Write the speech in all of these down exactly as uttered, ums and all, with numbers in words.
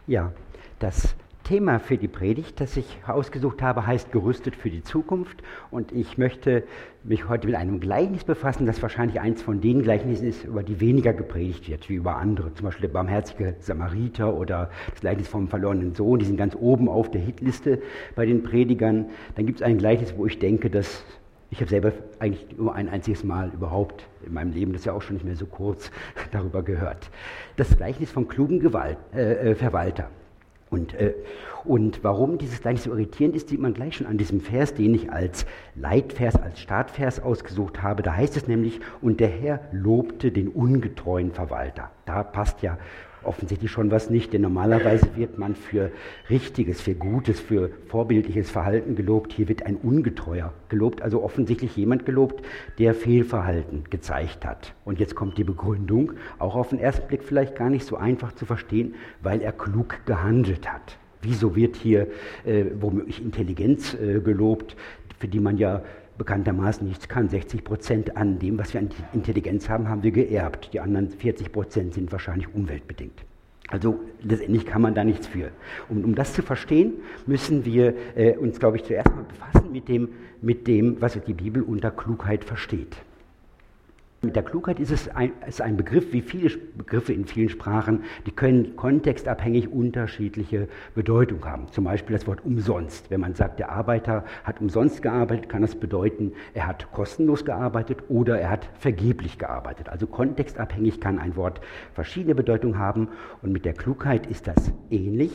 Ja, das Thema für die Predigt, das ich ausgesucht habe, heißt Gerüstet für die Zukunft. Und ich möchte mich heute mit einem Gleichnis befassen, das wahrscheinlich eins von den Gleichnissen ist, über die weniger gepredigt wird, wie über andere. Zum Beispiel der barmherzige Samariter oder das Gleichnis vom verlorenen Sohn, die sind ganz oben auf der Hitliste bei den Predigern. Dann gibt es ein Gleichnis, wo ich denke, dass ich habe selber eigentlich nur ein einziges Mal überhaupt in meinem Leben, das ist ja auch schon nicht mehr so kurz, darüber gehört. Das Gleichnis vom klugen Gewalt, äh, Verwalter. Und, äh, und warum dieses Gleichnis so irritierend ist, sieht man gleich schon an diesem Vers, den ich als Leitvers, als Startvers ausgesucht habe. Da heißt es nämlich, und der Herr lobte den ungetreuen Verwalter. Da passt ja offensichtlich schon was nicht, denn normalerweise wird man für Richtiges, für Gutes, für vorbildliches Verhalten gelobt. Hier wird ein Ungetreuer gelobt, also offensichtlich jemand gelobt, der Fehlverhalten gezeigt hat. Und jetzt kommt die Begründung, auch auf den ersten Blick vielleicht gar nicht so einfach zu verstehen, weil er klug gehandelt hat. Wieso wird hier äh, womöglich Intelligenz äh, gelobt, für die man ja bekanntermaßen nichts kann. sechzig Prozent an dem, was wir an Intelligenz haben, haben wir geerbt. Die anderen vierzig Prozent sind wahrscheinlich umweltbedingt. Also letztendlich kann man da nichts für. Um, um das zu verstehen, müssen wir äh, uns, glaube ich, zuerst mal befassen mit dem, mit dem, was die Bibel unter Klugheit versteht. Mit der Klugheit ist es ein, ist ein Begriff, wie viele Begriffe in vielen Sprachen, die können kontextabhängig unterschiedliche Bedeutung haben. Zum Beispiel das Wort umsonst. Wenn man sagt, der Arbeiter hat umsonst gearbeitet, kann das bedeuten, er hat kostenlos gearbeitet oder er hat vergeblich gearbeitet. Also kontextabhängig kann ein Wort verschiedene Bedeutungen haben und mit der Klugheit ist das ähnlich.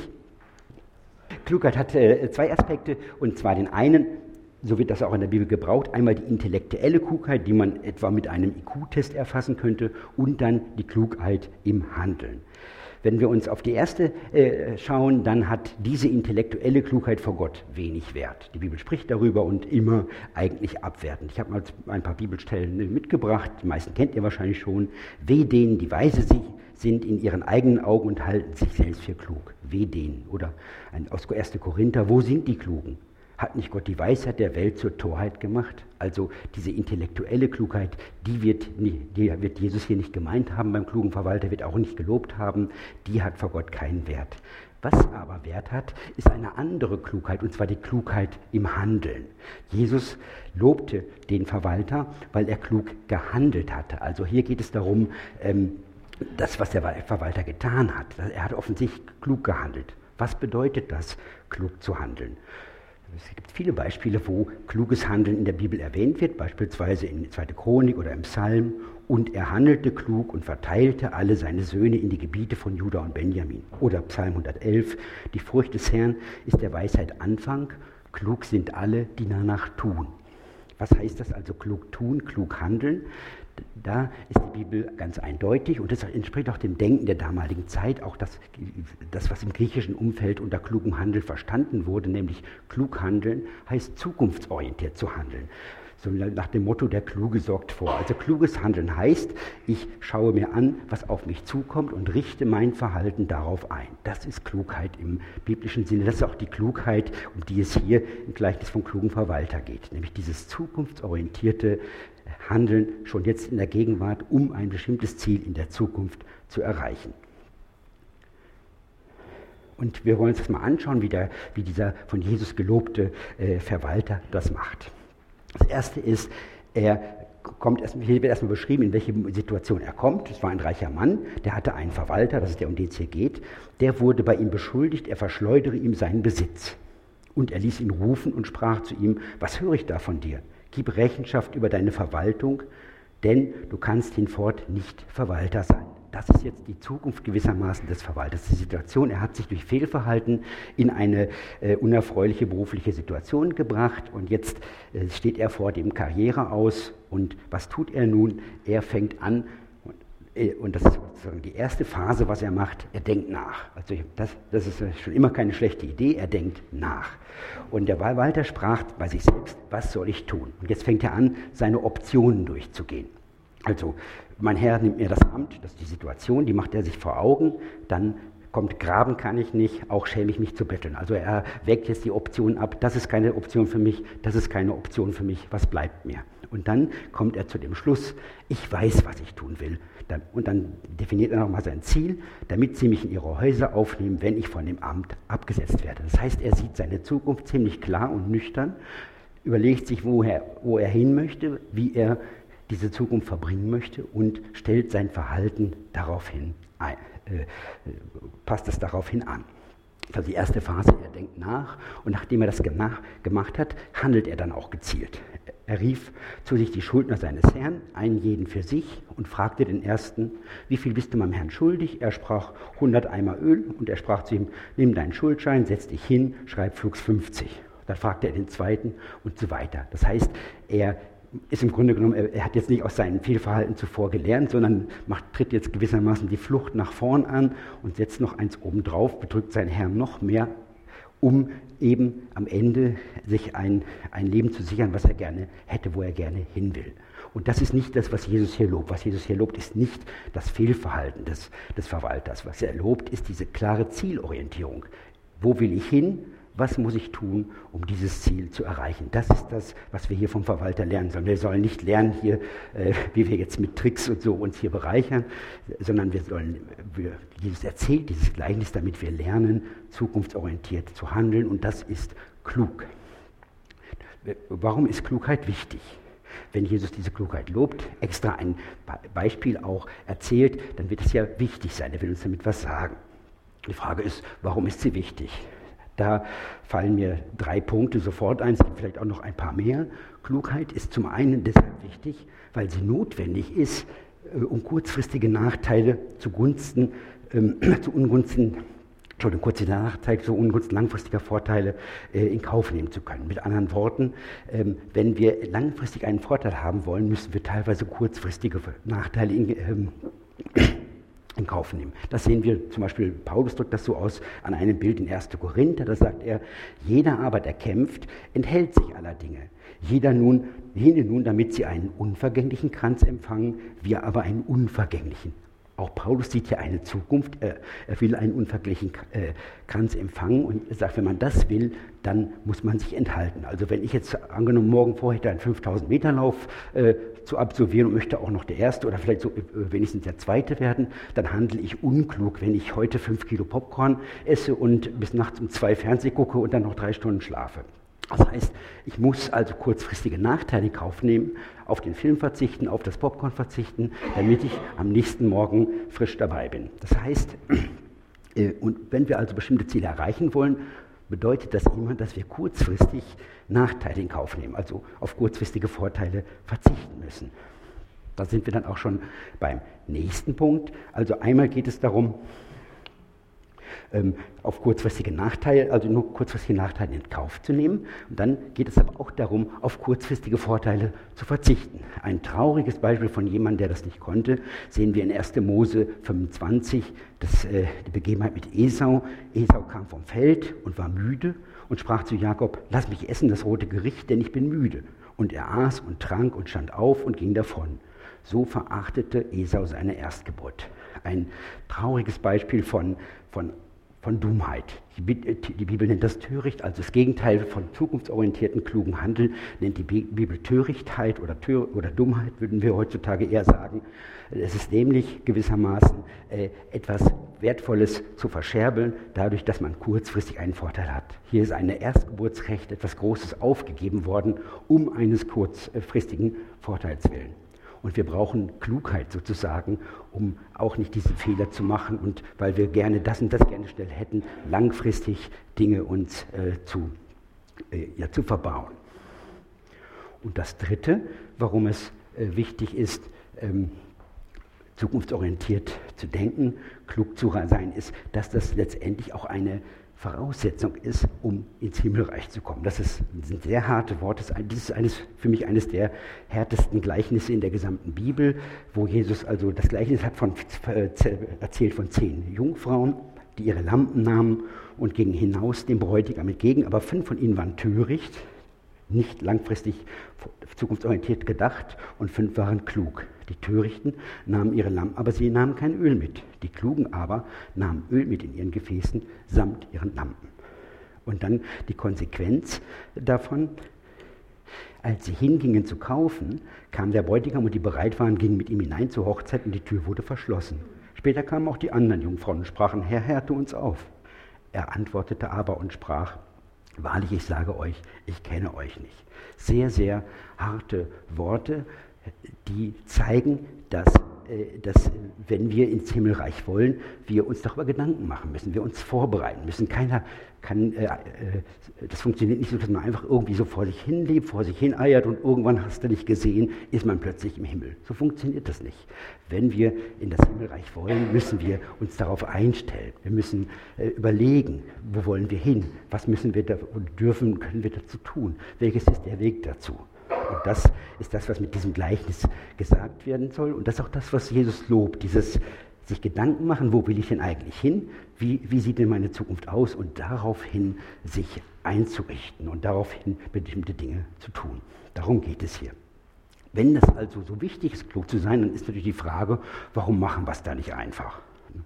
Klugheit hat äh, zwei Aspekte, und zwar den einen, so wird das auch in der Bibel gebraucht, einmal die intellektuelle Klugheit, die man etwa mit einem I Q-Test erfassen könnte, und dann die Klugheit im Handeln. Wenn wir uns auf die erste äh, schauen, dann hat diese intellektuelle Klugheit vor Gott wenig Wert. Die Bibel spricht darüber und immer eigentlich abwertend. Ich habe mal ein paar Bibelstellen mitgebracht, die meisten kennt ihr wahrscheinlich schon. Weh denen, die weise sind in ihren eigenen Augen und halten sich selbst für klug. Weh denen. Oder aus erster Korinther, wo sind die Klugen? Hat nicht Gott die Weisheit der Welt zur Torheit gemacht? Also diese intellektuelle Klugheit, die wird, die wird Jesus hier nicht gemeint haben beim klugen Verwalter, wird auch nicht gelobt haben, die hat vor Gott keinen Wert. Was aber Wert hat, ist eine andere Klugheit, und zwar die Klugheit im Handeln. Jesus lobte den Verwalter, weil er klug gehandelt hatte. Also hier geht es darum, das, was der Verwalter getan hat. Er hat offensichtlich klug gehandelt. Was bedeutet das, klug zu handeln? Es gibt viele Beispiele, wo kluges Handeln in der Bibel erwähnt wird, beispielsweise in zweiter Chronik oder im Psalm. Und er handelte klug und verteilte alle seine Söhne in die Gebiete von Juda und Benjamin. Oder Psalm hundertelf, die Furcht des Herrn ist der Weisheit Anfang, klug sind alle, die danach tun. Was heißt das also, klug tun, klug handeln? Da ist die Bibel ganz eindeutig, und das entspricht auch dem Denken der damaligen Zeit, auch das, das, was im griechischen Umfeld unter klugem Handeln verstanden wurde, nämlich klug handeln, heißt zukunftsorientiert zu handeln. So nach dem Motto, der Kluge sorgt vor. Also kluges Handeln heißt, ich schaue mir an, was auf mich zukommt und richte mein Verhalten darauf ein. Das ist Klugheit im biblischen Sinne. Das ist auch die Klugheit, um die es hier im Gleichnis vom klugen Verwalter geht. Nämlich dieses zukunftsorientierte Handeln schon jetzt in der Gegenwart, um ein bestimmtes Ziel in der Zukunft zu erreichen. Und wir wollen uns das mal anschauen, wie, der, wie dieser von Jesus gelobte äh, Verwalter das macht. Das erste ist, er kommt erst, hier wird erstmal beschrieben, in welche Situation er kommt. Es war ein reicher Mann, der hatte einen Verwalter, das ist der, um den es hier geht. Der wurde bei ihm beschuldigt, er verschleudere ihm seinen Besitz. Und er ließ ihn rufen und sprach zu ihm: Was höre ich da von dir? Gib Rechenschaft über deine Verwaltung, denn du kannst hinfort nicht Verwalter sein. Das ist jetzt die Zukunft gewissermaßen des Verwalters. Die Situation, er hat sich durch Fehlverhalten in eine äh, unerfreuliche berufliche Situation gebracht, und jetzt äh, steht er vor dem Karriere aus, und was tut er nun? Er fängt an, und, äh, und das ist sozusagen die erste Phase, was er macht, er denkt nach. Also das, das ist schon immer keine schlechte Idee, er denkt nach. Und der Verwalter sprach bei sich selbst: Was soll ich tun? Und jetzt fängt er an, seine Optionen durchzugehen. Also, mein Herr nimmt mir das Amt, das ist die Situation, die macht er sich vor Augen, dann kommt graben kann ich nicht, auch schäme ich mich zu betteln. Also er wägt jetzt die Option ab, das ist keine Option für mich, das ist keine Option für mich, was bleibt mir? Und dann kommt er zu dem Schluss, ich weiß, was ich tun will. Und dann definiert er nochmal sein Ziel, damit sie mich in ihre Häuser aufnehmen, wenn ich von dem Amt abgesetzt werde. Das heißt, er sieht seine Zukunft ziemlich klar und nüchtern, überlegt sich, wo er, wo er hin möchte, wie er diese Zukunft verbringen möchte und stellt sein Verhalten daraufhin ein, äh, passt es daraufhin an. Also die erste Phase, er denkt nach und nachdem er das gemacht, gemacht hat, handelt er dann auch gezielt. Er rief zu sich die Schuldner seines Herrn, einen jeden für sich, und fragte den ersten, wie viel bist du meinem Herrn schuldig? Er sprach hundert Eimer Öl und er sprach zu ihm, nimm deinen Schuldschein, setz dich hin, schreib flugs fünfzig. Dann fragte er den zweiten und so weiter. Das heißt, er ist im Grunde genommen, er, er hat jetzt nicht aus seinem Fehlverhalten zuvor gelernt, sondern macht, tritt jetzt gewissermaßen die Flucht nach vorn an und setzt noch eins obendrauf, bedrückt seinen Herrn noch mehr, um eben am Ende sich ein, ein Leben zu sichern, was er gerne hätte, wo er gerne hin will. Und das ist nicht das, was Jesus hier lobt. Was Jesus hier lobt, ist nicht das Fehlverhalten des, des Verwalters. Was er lobt, ist diese klare Zielorientierung. Wo will ich hin? Was muss ich tun, um dieses Ziel zu erreichen? Das ist das, was wir hier vom Verwalter lernen sollen. Wir sollen nicht lernen hier, äh, wie wir jetzt mit Tricks und so uns hier bereichern, sondern wir sollen, wir, Jesus erzählt dieses Gleichnis, damit wir lernen, zukunftsorientiert zu handeln, und das ist klug. Warum ist Klugheit wichtig? Wenn Jesus diese Klugheit lobt, extra ein Beispiel auch erzählt, dann wird es ja wichtig sein, er will uns damit was sagen. Die Frage ist, warum ist sie wichtig? Da fallen mir drei Punkte sofort ein, es gibt vielleicht auch noch ein paar mehr. Klugheit ist zum einen deshalb wichtig, weil sie notwendig ist, um kurzfristige Nachteile zugunsten, ähm, zu Ungunsten, Entschuldigung, kurzfristige Nachteile zu Ungunsten langfristiger Vorteile äh, in Kauf nehmen zu können. Mit anderen Worten, ähm, wenn wir langfristig einen Vorteil haben wollen, müssen wir teilweise kurzfristige Nachteile in, ähm, in Kauf nehmen. Das sehen wir zum Beispiel, Paulus drückt das so aus an einem Bild in erster Korinther, da sagt er, jeder aber, der kämpft, enthält sich aller Dinge. Jeder nun, jene nun, damit sie einen unvergänglichen Kranz empfangen, wir aber einen unvergänglichen. Auch Paulus sieht hier eine Zukunft, er, er will einen unvergänglichen äh, Kranz empfangen und er sagt, wenn man das will, dann muss man sich enthalten. Also wenn ich jetzt angenommen morgen vorhätte, einen fünftausend Meter Lauf äh, zu absolvieren und möchte auch noch der Erste oder vielleicht so, äh, wenigstens der Zweite werden, dann handle ich unklug, wenn ich heute fünf Kilo Popcorn esse und bis nachts um zwei Fernseh gucke und dann noch drei Stunden schlafe. Das heißt, ich muss also kurzfristige Nachteile in Kauf nehmen, auf den Film verzichten, auf das Popcorn verzichten, damit ich am nächsten Morgen frisch dabei bin. Das heißt, äh, und wenn wir also bestimmte Ziele erreichen wollen, bedeutet das immer, dass wir kurzfristig Nachteile in Kauf nehmen, also auf kurzfristige Vorteile verzichten müssen. Da sind wir dann auch schon beim nächsten Punkt. Also einmal geht es darum, auf kurzfristige Nachteile, also nur kurzfristige Nachteile in Kauf zu nehmen. Und dann geht es aber auch darum, auf kurzfristige Vorteile zu verzichten. Ein trauriges Beispiel von jemandem, der das nicht konnte, sehen wir in erster Mose fünfundzwanzig, das, äh, die Begebenheit mit Esau. Esau kam vom Feld und war müde und sprach zu Jakob, lass mich essen das rote Gericht, denn ich bin müde. Und er aß und trank und stand auf und ging davon. So verachtete Esau seine Erstgeburt. Ein trauriges Beispiel von, von von Dummheit. Die Bibel nennt das Töricht, also das Gegenteil von zukunftsorientierten, klugen Handeln, nennt die Bibel Törichtheit oder, Tör oder Dummheit, würden wir heutzutage eher sagen. Es ist nämlich gewissermaßen äh, etwas Wertvolles zu verscherbeln, dadurch, dass man kurzfristig einen Vorteil hat. Hier ist ein Erstgeburtsrecht, etwas Großes aufgegeben worden, um eines kurzfristigen Vorteils willen. Und wir brauchen Klugheit sozusagen, um auch nicht diesen Fehler zu machen und weil wir gerne das und das gerne schnell hätten, langfristig Dinge uns äh, zu, äh, ja, zu verbauen. Und das Dritte, warum es äh, wichtig ist, ähm, zukunftsorientiert zu denken, klug zu sein, ist, dass das letztendlich auch eine Voraussetzung ist, um ins Himmelreich zu kommen. Das, ist, das sind sehr harte Worte. Das ist eines, für mich eines der härtesten Gleichnisse in der gesamten Bibel, wo Jesus also das Gleichnis hat von, erzählt von zehn Jungfrauen, die ihre Lampen nahmen und gingen hinaus dem Bräutigam entgegen, aber fünf von ihnen waren töricht, nicht langfristig zukunftsorientiert gedacht und fünf waren klug. Die Törichten nahmen ihre Lampen, aber sie nahmen kein Öl mit. Die Klugen aber nahmen Öl mit in ihren Gefäßen samt ihren Lampen. Und dann die Konsequenz davon, Als sie hingingen zu kaufen, kam der Bräutigam und die bereit waren, gingen mit ihm hinein zur Hochzeit und die Tür wurde verschlossen. Später kamen auch die anderen Jungfrauen und sprachen, Herr, Herr, tu uns auf. Er antwortete aber und sprach, wahrlich, ich sage euch, ich kenne euch nicht. Sehr, sehr harte Worte, die zeigen, dass, äh, dass wenn wir ins Himmelreich wollen, wir uns darüber Gedanken machen müssen, wir uns vorbereiten müssen. Keiner kann, äh, äh, das funktioniert nicht so, dass man einfach irgendwie so vor sich hin lebt, vor sich hin eiert und irgendwann hast du nicht gesehen, ist man plötzlich im Himmel. So funktioniert das nicht. Wenn wir in das Himmelreich wollen, müssen wir uns darauf einstellen. Wir müssen äh, überlegen, wo wollen wir hin, was müssen wir da, dürfen, können wir dazu tun, welches ist der Weg dazu. Und das ist das, was mit diesem Gleichnis gesagt werden soll. Und das ist auch das, was Jesus lobt, dieses sich Gedanken machen, wo will ich denn eigentlich hin, wie, wie sieht denn meine Zukunft aus und daraufhin sich einzurichten und daraufhin bestimmte Dinge zu tun. Darum geht es hier. Wenn das also so wichtig ist, klug zu sein, dann ist natürlich die Frage, warum machen wir es da nicht einfach?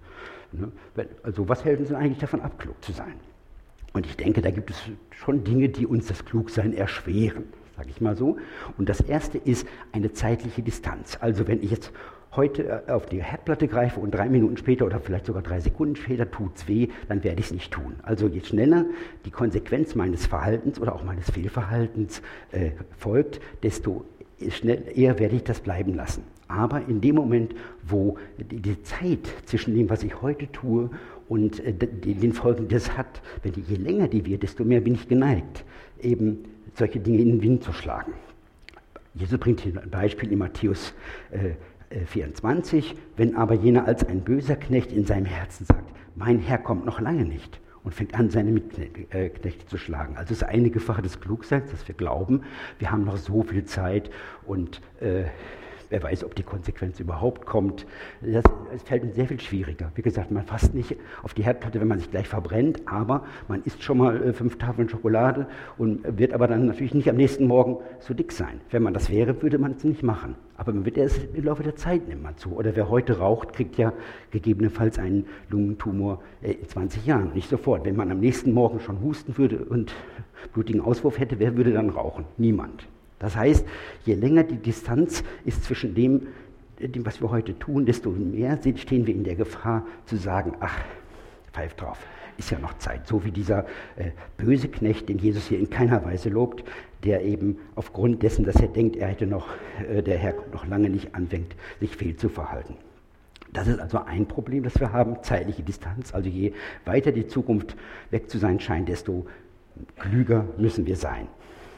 Also was hält uns denn eigentlich davon ab, klug zu sein? Und ich denke, da gibt es schon Dinge, die uns das Klugsein erschweren, sage ich mal so. Und das erste ist eine zeitliche Distanz. Also wenn ich jetzt heute auf die Herdplatte greife und drei Minuten später oder vielleicht sogar drei Sekunden später tut es weh, dann werde ich es nicht tun. Also je schneller die Konsequenz meines Verhaltens oder auch meines Fehlverhaltens äh, folgt, desto schnell, eher werde ich das bleiben lassen. Aber in dem Moment, wo die, die Zeit zwischen dem, was ich heute tue und äh, den, den Folgen, die das hat, wenn die, je länger die wird, desto mehr bin ich geneigt, eben solche Dinge in den Wind zu schlagen. Jesus bringt hier ein Beispiel in Matthäus äh, vierundzwanzig, wenn aber jener als ein böser Knecht in seinem Herzen sagt, mein Herr kommt noch lange nicht und fängt an, seine Mitknechte zu schlagen. Also es ist eine Gefahr des Klugseins, dass wir glauben, wir haben noch so viel Zeit und äh, wer weiß, ob die Konsequenz überhaupt kommt. Das, es fällt uns sehr viel schwieriger. Wie gesagt, man fasst nicht auf die Herdplatte, wenn man sich gleich verbrennt, aber man isst schon mal äh, fünf Tafeln Schokolade und wird aber dann natürlich nicht am nächsten Morgen so dick sein. Wenn man das wäre, würde man es nicht machen. Aber man wird erst im Laufe der Zeit nimmt man zu. Oder wer heute raucht, kriegt ja gegebenenfalls einen Lungentumor äh, in zwanzig Jahren. Nicht sofort. Wenn man am nächsten Morgen schon husten würde und blutigen Auswurf hätte, wer würde dann rauchen? Niemand. Das heißt, je länger die Distanz ist zwischen dem, dem, was wir heute tun, desto mehr stehen wir in der Gefahr zu sagen, ach, pfeif drauf, ist ja noch Zeit. So wie dieser äh, böse Knecht, den Jesus hier in keiner Weise lobt, der eben aufgrund dessen, dass er denkt, er hätte noch, äh, der Herr noch lange nicht anfängt, sich fehl zu verhalten. Das ist also ein Problem, das wir haben, zeitliche Distanz. Also je weiter die Zukunft weg zu sein scheint, desto klüger müssen wir sein.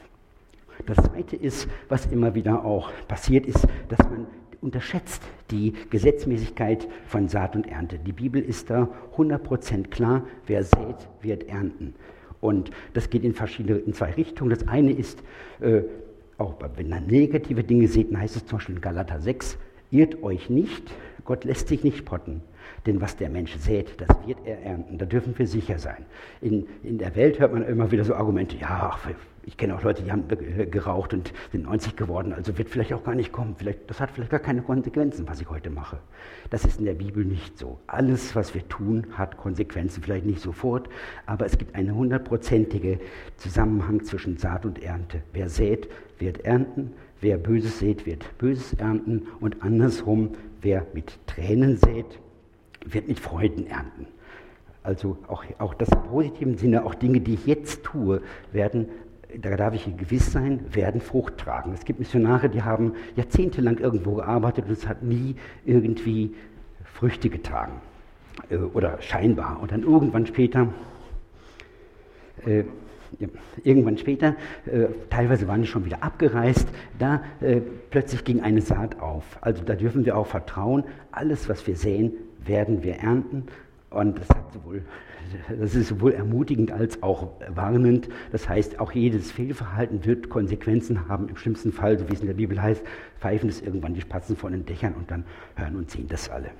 Das Zweite ist, was immer wieder auch passiert ist, dass man unterschätzt die Gesetzmäßigkeit von Saat und Ernte. Die Bibel ist da hundert Prozent klar, wer sät, wird ernten. Und das geht in verschiedene, in zwei Richtungen. Das eine ist, äh, auch wenn man negative Dinge sieht, dann heißt es zum Beispiel in Galater sechs, irrt euch nicht, Gott lässt sich nicht spotten. Denn was der Mensch sät, das wird er ernten. Da dürfen wir sicher sein. In, in der Welt hört man immer wieder so Argumente, ja, ach, ich kenne auch Leute, die haben geraucht und sind neunzig geworden, also wird vielleicht auch gar nicht kommen. Vielleicht, das hat vielleicht gar keine Konsequenzen, was ich heute mache. Das ist in der Bibel nicht so. Alles, was wir tun, hat Konsequenzen, vielleicht nicht sofort, aber es gibt einen hundertprozentigen Zusammenhang zwischen Saat und Ernte. Wer sät, wird ernten. Wer Böses sät, wird Böses ernten. Und andersrum, wer mit Tränen sät, wird mit Freuden ernten. Also auch, auch das im positiven Sinne, auch Dinge, die ich jetzt tue, werden, da darf ich gewiss sein, werden Frucht tragen. Es gibt Missionare, die haben jahrzehntelang irgendwo gearbeitet und es hat nie irgendwie Früchte getragen. Äh, oder scheinbar. Und dann irgendwann später, äh, ja, irgendwann später, äh, teilweise waren die schon wieder abgereist, da äh, plötzlich ging eine Saat auf. Also da dürfen wir auch vertrauen, alles, was wir säen, werden wir ernten. Und das, hat sowohl, das ist sowohl ermutigend als auch warnend. Das heißt, auch jedes Fehlverhalten wird Konsequenzen haben. Im schlimmsten Fall, so wie es in der Bibel heißt, pfeifen es irgendwann die Spatzen von den Dächern und dann hören und sehen das alle.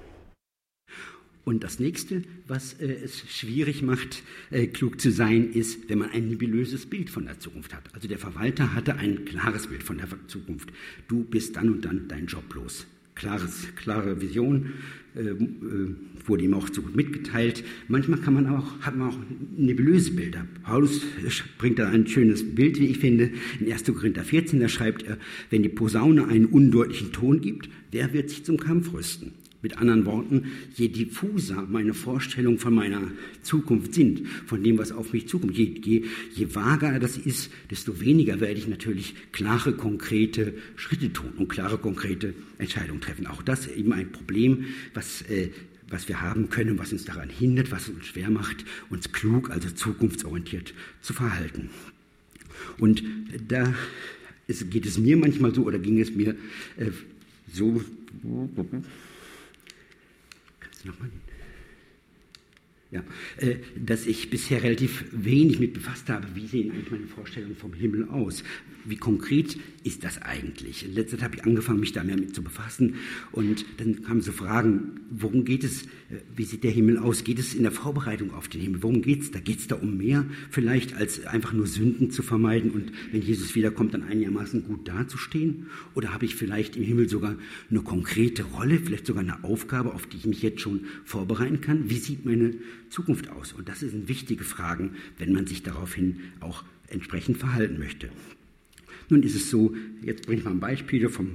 Und das Nächste, was äh, es schwierig macht, äh, klug zu sein, ist, wenn man ein nebulöses Bild von der Zukunft hat. Also der Verwalter hatte ein klares Bild von der Zukunft. Du bist dann und dann dein Job los. klares, klare Vision, äh, wurde ihm auch so gut mitgeteilt. Manchmal kann man auch, hat man auch nebulöse Bilder. Paulus bringt da ein schönes Bild, wie ich finde. In erster Korinther vierzehn, da schreibt er, wenn die Posaune einen undeutlichen Ton gibt, wer wird sich zum Kampf rüsten? Mit anderen Worten, je diffuser meine Vorstellungen von meiner Zukunft sind, von dem, was auf mich zukommt, je, je, je vager das ist, desto weniger werde ich natürlich klare, konkrete Schritte tun und klare, konkrete Entscheidungen treffen. Auch das ist eben ein Problem, was, äh, was wir haben können, was uns daran hindert, was uns schwer macht, uns klug, also zukunftsorientiert zu verhalten. Und da ist, geht es mir manchmal so, oder ging es mir äh, so... Nochmal. Ja, äh, dass ich bisher relativ wenig mit befasst habe, wie sehen eigentlich meine Vorstellungen vom Himmel aus? Wie konkret ist das eigentlich? In letzter Zeit habe ich angefangen, mich da mehr mit zu befassen und dann kamen so Fragen, worum geht es, äh, wie sieht der Himmel aus? Geht es in der Vorbereitung auf den Himmel? Worum geht es da? Geht es da um mehr vielleicht, als einfach nur Sünden zu vermeiden und wenn Jesus wiederkommt, dann einigermaßen gut dazustehen? Oder habe ich vielleicht im Himmel sogar eine konkrete Rolle, vielleicht sogar eine Aufgabe, auf die ich mich jetzt schon vorbereiten kann? Wie sieht meine Zukunft aus? Und das sind wichtige Fragen, wenn man sich daraufhin auch entsprechend verhalten möchte. Nun ist es so, jetzt bringe ich mal ein Beispiel vom,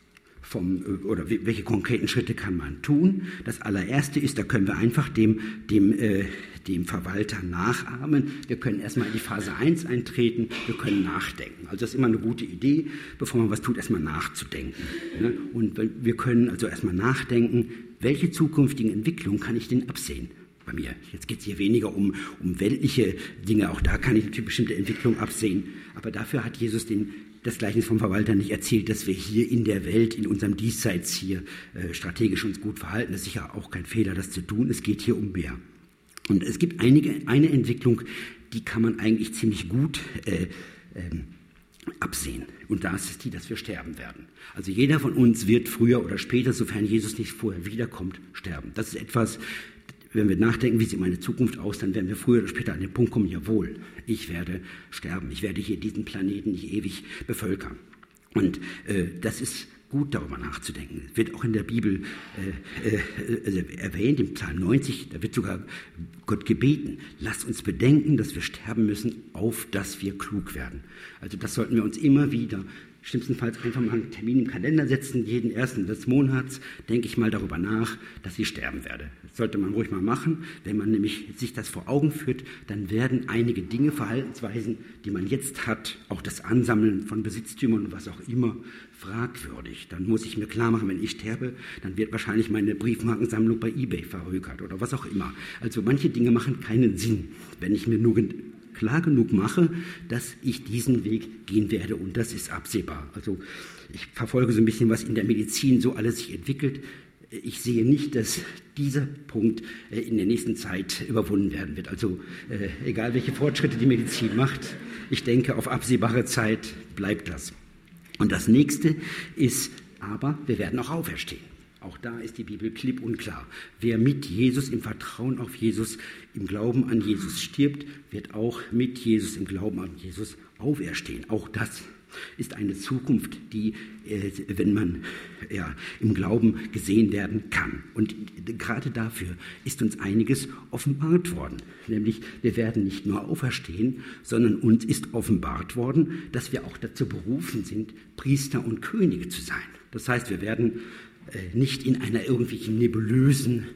vom, oder welche konkreten Schritte kann man tun. Das allererste ist, da können wir einfach dem, dem, äh, dem Verwalter nachahmen. Wir können erstmal in die Phase eins eintreten, wir können nachdenken. Also das ist immer eine gute Idee, bevor man was tut, erstmal nachzudenken. Und wir können also erstmal nachdenken, welche zukünftigen Entwicklungen kann ich denn absehen? Bei mir. Jetzt geht es hier weniger um, um weltliche Dinge, auch da kann ich natürlich bestimmte Entwicklungen absehen, aber dafür hat Jesus den, das Gleichnis vom Verwalter nicht erzählt, dass wir hier in der Welt, in unserem Diesseits hier äh, strategisch uns gut verhalten. Das ist sicher auch kein Fehler, das zu tun. Es geht hier um mehr. Und es gibt einige, eine Entwicklung, die kann man eigentlich ziemlich gut äh, ähm, absehen. Und das ist die, dass wir sterben werden. Also jeder von uns wird früher oder später, sofern Jesus nicht vorher wiederkommt, sterben. Das ist etwas, wenn wir nachdenken, wie sieht meine Zukunft aus, dann werden wir früher oder später an den Punkt kommen, jawohl, ich werde sterben. Ich werde hier diesen Planeten nicht ewig bevölkern. Und äh, das ist gut, darüber nachzudenken. Es wird auch in der Bibel äh, äh, also erwähnt, im Psalm neunzig, da wird sogar Gott gebeten, lasst uns bedenken, dass wir sterben müssen, auf dass wir klug werden. Also das sollten wir uns immer wieder schlimmstenfalls einfach mal einen Termin im Kalender setzen, jeden ersten des Monats denke ich mal darüber nach, dass ich sterben werde. Das sollte man ruhig mal machen. Wenn man nämlich sich das vor Augen führt, dann werden einige Dinge, Verhaltensweisen, die man jetzt hat, auch das Ansammeln von Besitztümern und was auch immer, fragwürdig. Dann muss ich mir klar machen, wenn ich sterbe, dann wird wahrscheinlich meine Briefmarkensammlung bei eBay verhökert oder was auch immer. Also manche Dinge machen keinen Sinn, wenn ich mir nur klar genug mache, dass ich diesen Weg gehen werde und das ist absehbar. Also ich verfolge so ein bisschen, was in der Medizin so alles sich entwickelt. Ich sehe nicht, dass dieser Punkt in der nächsten Zeit überwunden werden wird. Also äh, egal, welche Fortschritte die Medizin macht, ich denke, auf absehbare Zeit bleibt das. Und das Nächste ist aber, wir werden auch auferstehen. Auch da ist die Bibel klipp und klar. Wer mit Jesus, im Vertrauen auf Jesus, im Glauben an Jesus stirbt, wird auch mit Jesus, im Glauben an Jesus auferstehen. Auch das ist eine Zukunft, die, äh, wenn man ja, im Glauben gesehen werden kann. Und gerade dafür ist uns einiges offenbart worden. Nämlich, wir werden nicht nur auferstehen, sondern uns ist offenbart worden, dass wir auch dazu berufen sind, Priester und Könige zu sein. Das heißt, wir werden nicht in einer irgendwelchen nebulösen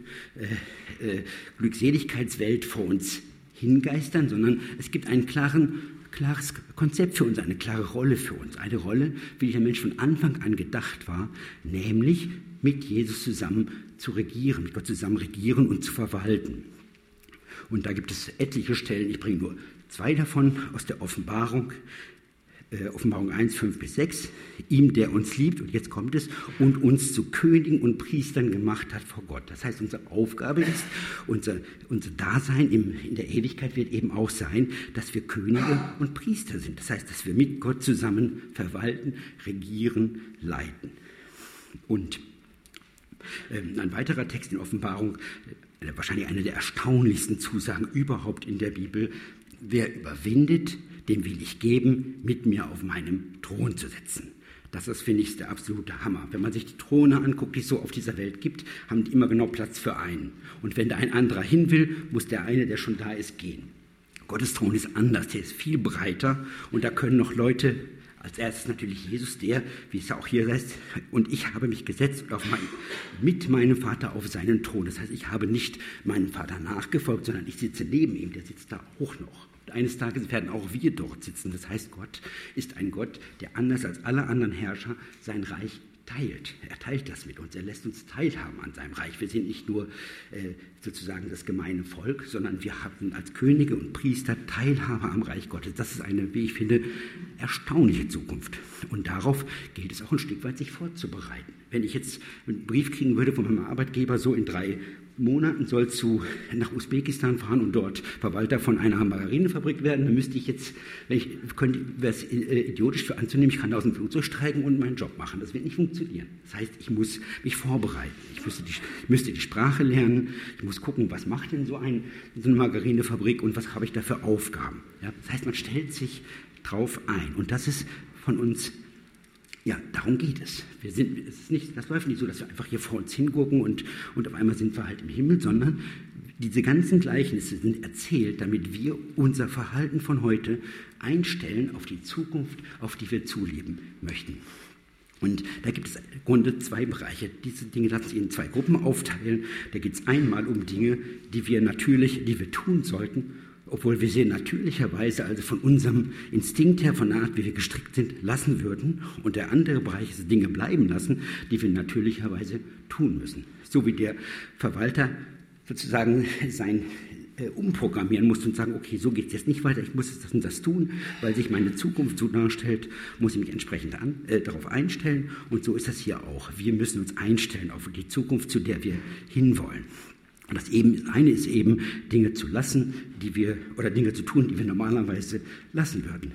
äh, äh, Glückseligkeitswelt vor uns hingeistern, sondern es gibt ein klaren, klares Konzept für uns, eine klare Rolle für uns. Eine Rolle, wie der Mensch von Anfang an gedacht war, nämlich mit Jesus zusammen zu regieren, mit Gott zusammen regieren und zu verwalten. Und da gibt es etliche Stellen, ich bringe nur zwei davon aus der Offenbarung. Äh, Offenbarung eins, fünf bis sechs, ihm, der uns liebt, und jetzt kommt es, und uns zu Königen und Priestern gemacht hat vor Gott. Das heißt, unsere Aufgabe ist, unser, unser Dasein im, in der Ewigkeit wird eben auch sein, dass wir Könige und Priester sind. Das heißt, dass wir mit Gott zusammen verwalten, regieren, leiten. Und äh, ein weiterer Text in Offenbarung, äh, wahrscheinlich eine der erstaunlichsten Zusagen überhaupt in der Bibel, wer überwindet, dem will ich geben, mit mir auf meinem Thron zu sitzen. Das ist, finde ich, der absolute Hammer. Wenn man sich die Throne anguckt, die es so auf dieser Welt gibt, haben die immer genau Platz für einen. Und wenn da ein anderer hin will, muss der eine, der schon da ist, gehen. Gottes Thron ist anders, der ist viel breiter und da können noch Leute, als erstes natürlich Jesus, der, wie es ja auch hier heißt, und ich habe mich gesetzt auf mein, mit meinem Vater auf seinen Thron. Das heißt, ich habe nicht meinem Vater nachgefolgt, sondern ich sitze neben ihm, der sitzt da auch noch. Eines Tages werden auch wir dort sitzen. Das heißt, Gott ist ein Gott, der anders als alle anderen Herrscher sein Reich teilt. Er teilt das mit uns. Er lässt uns teilhaben an seinem Reich. Wir sind nicht nur äh, sozusagen das gemeine Volk, sondern wir haben als Könige und Priester Teilhabe am Reich Gottes. Das ist eine, wie ich finde, erstaunliche Zukunft. Und darauf gilt es auch ein Stück weit, sich vorzubereiten. Wenn ich jetzt einen Brief kriegen würde von meinem Arbeitgeber, so in drei Monaten sollst du nach Usbekistan fahren und dort Verwalter von einer Margarinefabrik werden, dann müsste ich jetzt, wenn ich könnte, wäre es idiotisch für anzunehmen, ich kann da aus dem Flugzeug steigen und meinen Job machen. Das wird nicht funktionieren. Das heißt, ich muss mich vorbereiten. Ich müsste die, ich müsste die Sprache lernen. Ich muss gucken, was macht denn so, ein, so eine Margarinefabrik und was habe ich da für Aufgaben. Ja? Das heißt, man stellt sich drauf ein. Und das ist von uns. Ja, darum geht es. Wir sind, es ist nicht, das läuft nicht so, dass wir einfach hier vor uns hingucken und, und auf einmal sind wir halt im Himmel, sondern diese ganzen Gleichnisse sind erzählt, damit wir unser Verhalten von heute einstellen auf die Zukunft, auf die wir zuleben möchten. Und da gibt es im Grunde zwei Bereiche. Diese Dinge lassen sich in zwei Gruppen aufteilen. Da geht es einmal um Dinge, die wir natürlich, die wir tun sollten, obwohl wir sie natürlicherweise, also von unserem Instinkt her, von der Art, wie wir gestrickt sind, lassen würden. Und der andere Bereich ist Dinge bleiben lassen, die wir natürlicherweise tun müssen. So wie der Verwalter sozusagen sein äh, umprogrammieren muss und sagen, okay, so geht es jetzt nicht weiter, ich muss das und das tun, weil sich meine Zukunft so darstellt, muss ich mich entsprechend an, äh, darauf einstellen. Und so ist das hier auch. Wir müssen uns einstellen auf die Zukunft, zu der wir hinwollen. Und das eben, eine ist eben, Dinge zu lassen, die wir, oder Dinge zu tun, die wir normalerweise lassen würden.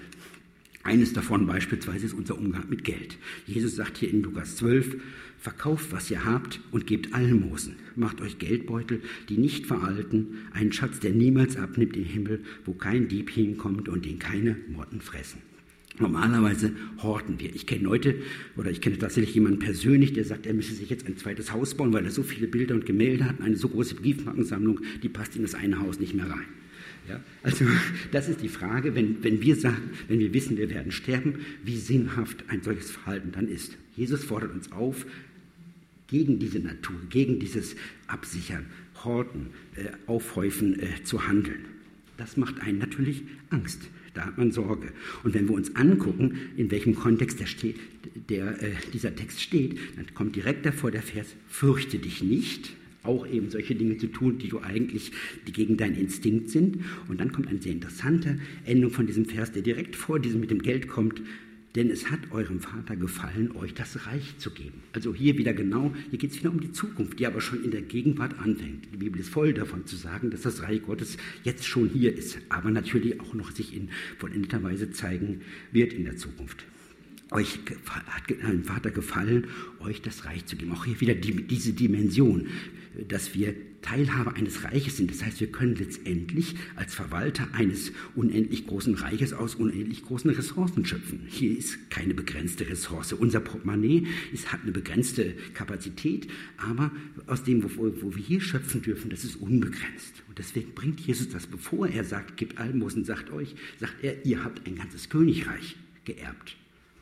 Eines davon beispielsweise ist unser Umgang mit Geld. Jesus sagt hier in Lukas zwölf, verkauft, was ihr habt und gebt Almosen. Macht euch Geldbeutel, die nicht veralten, einen Schatz, der niemals abnimmt im Himmel, wo kein Dieb hinkommt und den keine Motten fressen. Normalerweise horten wir. Ich kenne Leute, oder ich kenne tatsächlich jemanden persönlich, der sagt, er müsse sich jetzt ein zweites Haus bauen, weil er so viele Bilder und Gemälde hat, eine so große Briefmarkensammlung, die passt in das eine Haus nicht mehr rein. Ja? Also das ist die Frage, wenn, wenn wir sagen, wenn wir wissen, wir werden sterben, wie sinnhaft ein solches Verhalten dann ist. Jesus fordert uns auf, gegen diese Natur, gegen dieses Absichern, Horten, äh, Aufhäufen äh, zu handeln. Das macht einen natürlich Angst. Da hat man Sorge. Und wenn wir uns angucken, in welchem Kontext der steht, der, äh, dieser Text steht, dann kommt direkt davor der Vers, fürchte dich nicht, auch eben solche Dinge zu tun, die du eigentlich, die gegen deinen Instinkt sind. Und dann kommt eine sehr interessante Endung von diesem Vers, der direkt vor diesem mit dem Geld kommt, denn es hat eurem Vater gefallen, euch das Reich zu geben. Also hier wieder genau, hier geht es wieder um die Zukunft, die aber schon in der Gegenwart anfängt. Die Bibel ist voll davon zu sagen, dass das Reich Gottes jetzt schon hier ist, aber natürlich auch noch sich in vollendeter Weise zeigen wird in der Zukunft. Euch hat dem Vater gefallen, euch das Reich zu geben. Auch hier wieder die, diese Dimension, dass wir Teilhaber eines Reiches sind. Das heißt, wir können letztendlich als Verwalter eines unendlich großen Reiches aus unendlich großen Ressourcen schöpfen. Hier ist keine begrenzte Ressource. Unser Portemonnaie ist, hat eine begrenzte Kapazität, aber aus dem, wo, wo wir hier schöpfen dürfen, das ist unbegrenzt. Und deswegen bringt Jesus das, bevor er sagt, gebt Almosen, sagt euch, sagt er, ihr habt ein ganzes Königreich geerbt.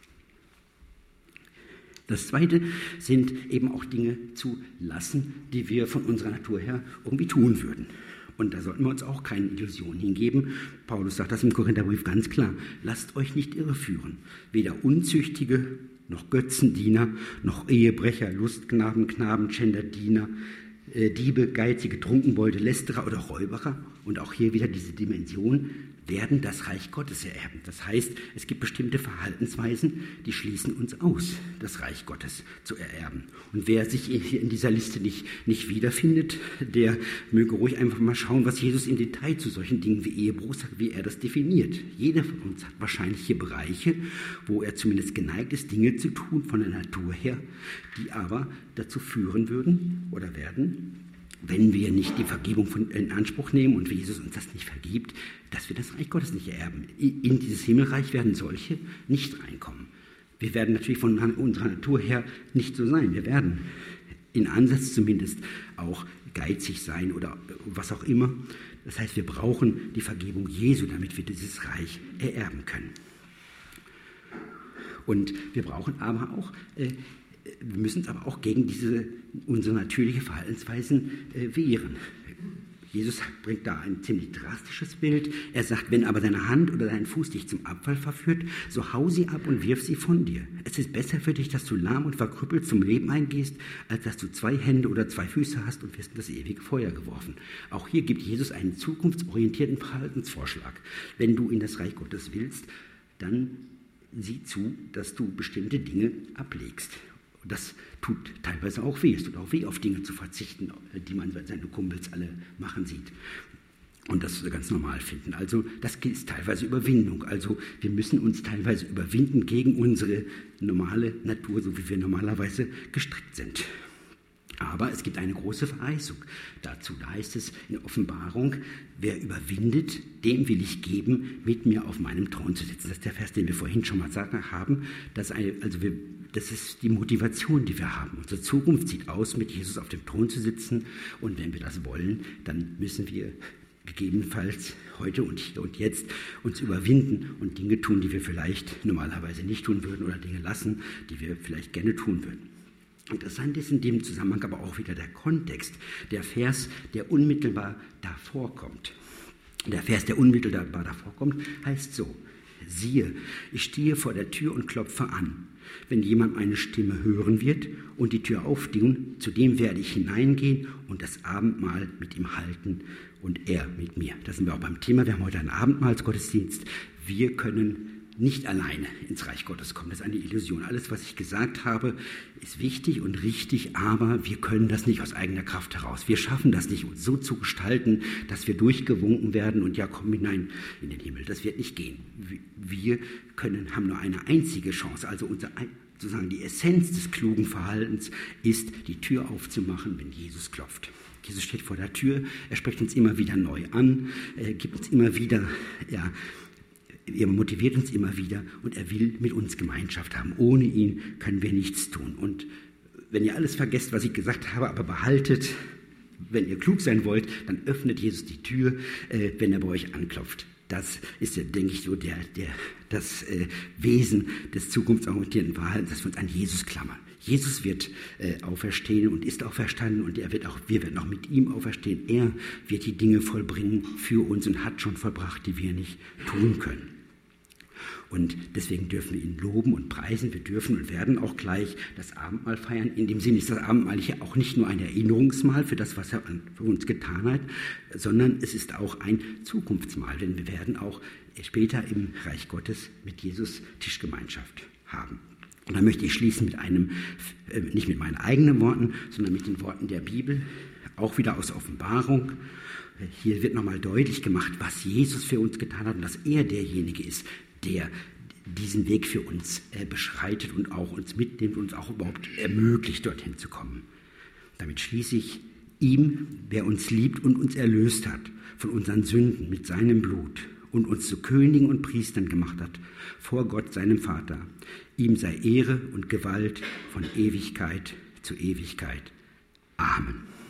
Das Zweite sind eben auch Dinge zu lassen, die wir von unserer Natur her irgendwie tun würden. Und da sollten wir uns auch keine Illusionen hingeben. Paulus sagt das im Korintherbrief ganz klar. Lasst euch nicht irreführen. Weder Unzüchtige, noch Götzendiener, noch Ehebrecher, Lustknaben, Knaben, Genderdiener, äh, Diebe, Geizige, Trunkenbolde, Lästerer oder Räuberer. Und auch hier wieder diese Dimension, werden das Reich Gottes ererben. Das heißt, es gibt bestimmte Verhaltensweisen, die schließen uns aus, das Reich Gottes zu ererben. Und wer sich hier in dieser Liste nicht, nicht wiederfindet, der möge ruhig einfach mal schauen, was Jesus im Detail zu solchen Dingen wie Ehebruch sagt, wie er das definiert. Jeder von uns hat wahrscheinlich hier Bereiche, wo er zumindest geneigt ist, Dinge zu tun von der Natur her, die aber dazu führen würden oder werden, wenn wir nicht die Vergebung von, in Anspruch nehmen und wie Jesus uns das nicht vergibt, dass wir das Reich Gottes nicht ererben. In dieses Himmelreich werden solche nicht reinkommen. Wir werden natürlich von unserer Natur her nicht so sein. Wir werden in Ansatz zumindest auch geizig sein oder was auch immer. Das heißt, wir brauchen die Vergebung Jesu, damit wir dieses Reich ererben können. Und wir brauchen aber auch, äh, wir müssen uns aber auch gegen diese unsere natürliche Verhaltensweisen äh, wehren. Jesus bringt da ein ziemlich drastisches Bild. Er sagt, wenn aber deine Hand oder dein Fuß dich zum Abfall verführt, so hau sie ab und wirf sie von dir. Es ist besser für dich, dass du lahm und verkrüppelt zum Leben eingehst, als dass du zwei Hände oder zwei Füße hast und wirst in das ewige Feuer geworfen. Auch hier gibt Jesus einen zukunftsorientierten Verhaltensvorschlag. Wenn du in das Reich Gottes willst, dann sieh zu, dass du bestimmte Dinge ablegst. Und das tut teilweise auch weh. Es tut auch weh, auf Dinge zu verzichten, die man seine Kumpels alle machen sieht. Und das ganz normal finden. Also das ist teilweise Überwindung. Also wir müssen uns teilweise überwinden gegen unsere normale Natur, so wie wir normalerweise gestrickt sind. Aber es gibt eine große Verheißung dazu. Da heißt es in Offenbarung, wer überwindet, dem will ich geben, mit mir auf meinem Thron zu sitzen. Das ist der Vers, den wir vorhin schon mal gesagt haben. Dass eine, also wir, das ist die Motivation, die wir haben. Unsere Zukunft sieht aus, mit Jesus auf dem Thron zu sitzen. Und wenn wir das wollen, dann müssen wir gegebenenfalls heute und hier und jetzt uns überwinden und Dinge tun, die wir vielleicht normalerweise nicht tun würden oder Dinge lassen, die wir vielleicht gerne tun würden. Interessant ist in dem Zusammenhang aber auch wieder der Kontext, der Vers, der unmittelbar davor kommt. Der Vers, der unmittelbar davor kommt, heißt so: Siehe, ich stehe vor der Tür und klopfe an. Wenn jemand meine Stimme hören wird und die Tür auftun, zu dem werde ich hineingehen und das Abendmahl mit ihm halten und er mit mir. Da sind wir auch beim Thema. Wir haben heute einen Abendmahlsgottesdienst. Wir können nicht alleine ins Reich Gottes kommen. Das ist eine Illusion. Alles, was ich gesagt habe, ist wichtig und richtig, aber wir können das nicht aus eigener Kraft heraus. Wir schaffen das nicht, uns so zu gestalten, dass wir durchgewunken werden und ja, komm hinein in den Himmel. Das wird nicht gehen. Wir können, haben nur eine einzige Chance. Also unser, sozusagen die Essenz des klugen Verhaltens ist, die Tür aufzumachen, wenn Jesus klopft. Jesus steht vor der Tür, er spricht uns immer wieder neu an, er gibt uns immer wieder, ja, er motiviert uns immer wieder und er will mit uns Gemeinschaft haben. Ohne ihn können wir nichts tun. Und wenn ihr alles vergesst, was ich gesagt habe, aber behaltet, wenn ihr klug sein wollt, dann öffnet Jesus die Tür, äh, wenn er bei euch anklopft. Das ist, ja, denke ich, so der, der, das äh, Wesen des zukunftsorientierten Verhaltens, dass wir uns an Jesus klammern. Jesus wird äh, auferstehen und ist auferstanden und er wird auch, wir werden auch mit ihm auferstehen. Er wird die Dinge vollbringen für uns und hat schon vollbracht, die wir nicht tun können. Und deswegen dürfen wir ihn loben und preisen. Wir dürfen und werden auch gleich das Abendmahl feiern. In dem Sinne ist das Abendmahl hier auch nicht nur ein Erinnerungsmahl für das, was er für uns getan hat, sondern es ist auch ein Zukunftsmahl, denn wir werden auch später im Reich Gottes mit Jesus Tischgemeinschaft haben. Und dann möchte ich schließen mit einem, nicht mit meinen eigenen Worten, sondern mit den Worten der Bibel, auch wieder aus Offenbarung. Hier wird nochmal deutlich gemacht, was Jesus für uns getan hat und dass er derjenige ist, der diesen Weg für uns äh, beschreitet und auch uns mitnimmt und uns auch überhaupt ermöglicht, dorthin zu kommen. Damit schließe ich: ihm, wer uns liebt und uns erlöst hat von unseren Sünden mit seinem Blut und uns zu Königen und Priestern gemacht hat, vor Gott, seinem Vater. Ihm sei Ehre und Gewalt von Ewigkeit zu Ewigkeit. Amen.